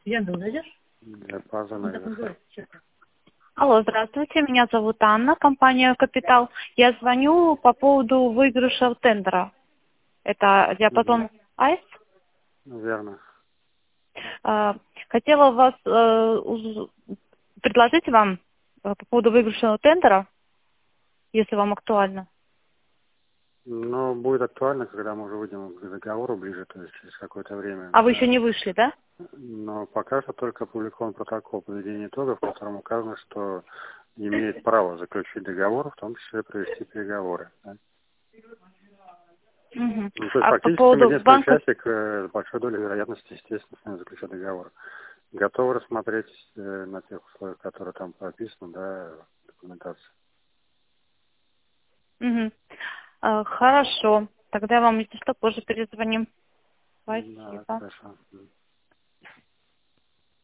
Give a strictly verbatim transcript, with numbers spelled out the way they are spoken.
Янда, зайдешь? Диапазон, Он так наверное. называется, сейчас. Алло, здравствуйте, меня зовут Анна, компания «Капитал». Я звоню по поводу выигрыша тендера. Это Угу. диапазон АЭС. Верно. Э, Хотела вас э, уз- предложить вам э, по поводу выигрышного тендера, если вам актуально. Но будет актуально, когда мы уже выйдем к договору ближе, то есть через какое-то время, А вы еще да. не вышли, да? Но пока что только опубликован протокол поведения итогов, в котором указано, что имеет право заключить договор, в том числе провести переговоры. Да. Мгм. Ну, то есть А по фактически мы поводу единственный банка... участник э, с большой долей вероятности, естественно, с нами заключать договор. Готовы рассмотреть э, на тех условиях, которые там прописаны, да, документация. Мгм. Э, Хорошо, тогда я вам, если что, позже перезвоним. Да, Спасибо. хорошо.